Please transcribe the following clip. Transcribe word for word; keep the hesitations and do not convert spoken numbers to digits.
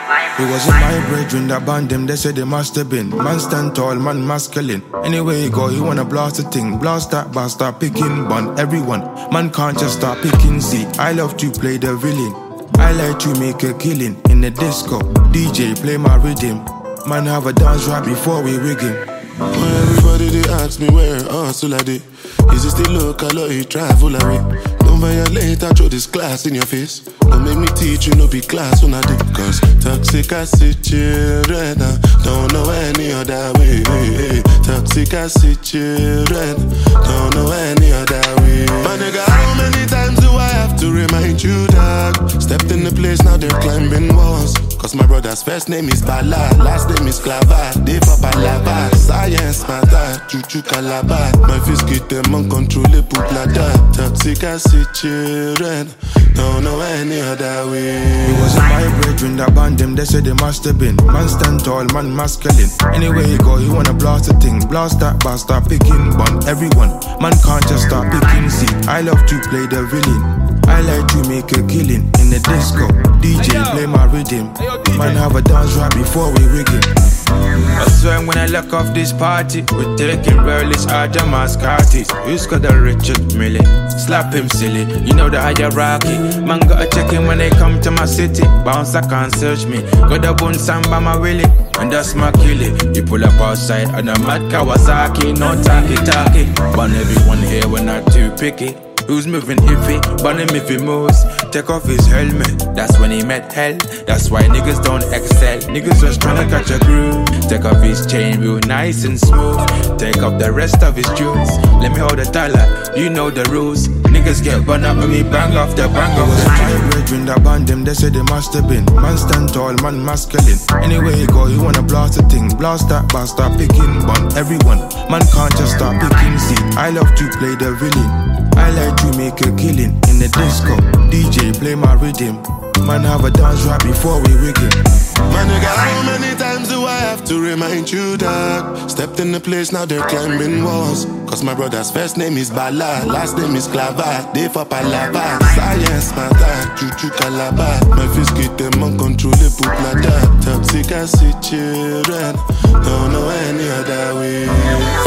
It wasn't my brethren that banned them, they said they must have been. Man stand tall, man masculine. Anywhere you go, he wanna blast a thing. Blast that bar, start picking bun. Everyone, man can't just start picking. See, I love to play the villain. I like to make a killing in the disco. D J, play my rhythm. Man have a dance right before we rig him. When everybody they ask me where hustle I did. Is it still local or you travel away? Don't violate, I throw this class in your face. Don't make me teach you, no be class when I did. Cause toxic acid children, I don't know any other way. Toxic acid children, don't know any other way. My nigga, how many times do I have to remind you that? Stepped in the place, now they're climbing walls. Cause my brother's first name is Bala, last name is Clava. They for Palava, science matter, chuchu calabar. My fist get them uncontrollable bladder. Toxic acid children, don't know any other way. It wasn't my brethren that banned them, they said they must have been. Man stand tall, man masculine. Anywhere you go, you wanna blast a thing. Blast that bar, start picking bun. Everyone, man can't just start picking. See, I love to play the villain. I like to make a killing in the disco. D J, play my rhythm. Man have a dance right before we rig it. I swear when I look off this party, we're taking relish out the mascatis. Who's got the Richard Millie? Slap him silly, you know the hierarchy. Man gotta check him when they come to my city. Bounce, I can't search me. Got the bone samba my willy, and that's my killie. You pull up outside and I'm mad Kawasaki, no talkie talkie. But everyone here we're not too picky. Who's moving iffy, ban him if he moves. Take off his helmet, that's when he met hell. That's why niggas don't excel, niggas just tryna catch a groove. Take off his chain real nice and smooth. Take off the rest of his jewels. Let me hold the dollar, you know the rules. Niggas get burned up when me bang off the bang off the my brethren that banned them, they said they must have been. Man stand tall, man masculine. Anywhere you go, you wanna blast a thing. Blast that bar, start picking bun. Everyone, man can't just start picking. See, I love to play the villain. I like to make a killing in the disco. D J, play my rhythm. Man have a dance right before we rig it. My nigga, how many times do I have to remind you that? Stepped in the place, now they're climbing walls. Cause my brother's first name is Bala, last name is Clava. They for Palava, science matter, chuchu calabar. My fist get them uncontrollable bladder. Toxic acid children, don't know any other way.